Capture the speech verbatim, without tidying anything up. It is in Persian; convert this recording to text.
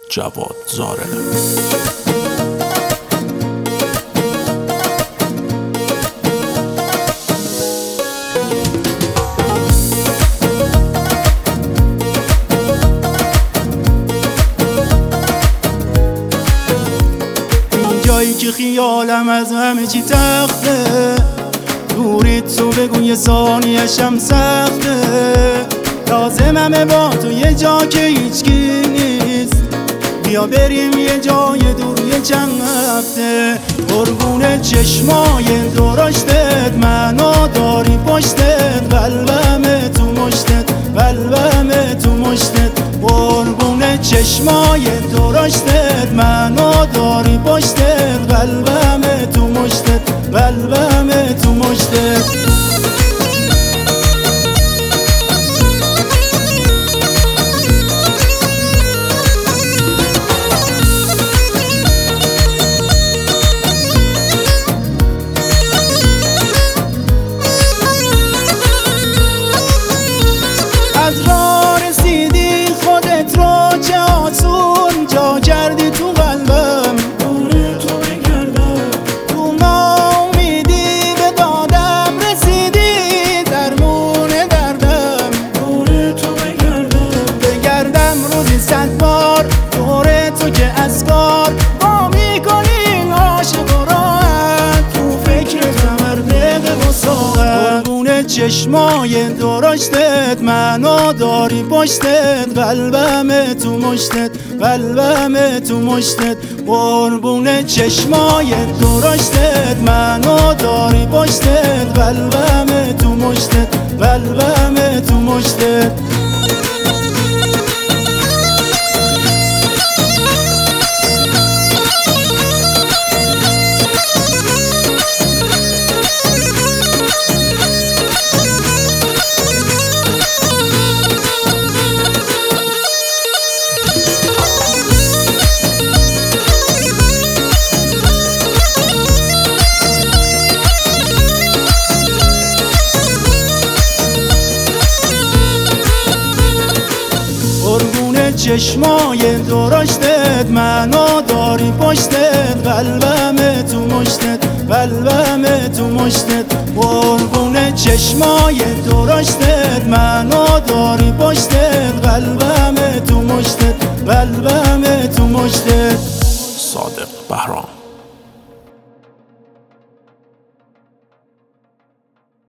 جواد زارع. جایی که خیالم از همه چی تخته، دوریت تو بگو یه ثانیه‌شم سخته. لازممه با تو یه جا که هیچکی نیست، بیا بریم یه جای دور یه چند هفته. قربون چشمای درشتت منو داری پشتت، قلبم تو مشتت، قلبم تو مشتت. قربون چشمای درشتت منو داری پشتت، قلبم تو مشتت، قلبم تو مشتت. از راه رسیدی خودت رو چه آسون جا کردی تو قلبم، دور تو بگردم. تو ناامیدی به دادم رسیدی، درمون دردم، دور تو بگردم. بگردم روزی صد بار دور تو که از کار با میکنی عاشق و راحت، تو فکرتم هر دقیقه و ساعت. قربون چشمای درشتت منو داری پشتت، قلبم تو مشتت، قلبم تو مشتت. قربون چشمای درشتت منو داری پشتت، قلبم تو مشتت، قلبم تو مشتت. چشمای درشتت منو داری پشتت، قلبم تو مشتت، قلبم تو مشتت. قربون چشمای درشتت منو داری پشتت، قلبم تو مشتت، قلبم تو مشتت. صادق بهرام.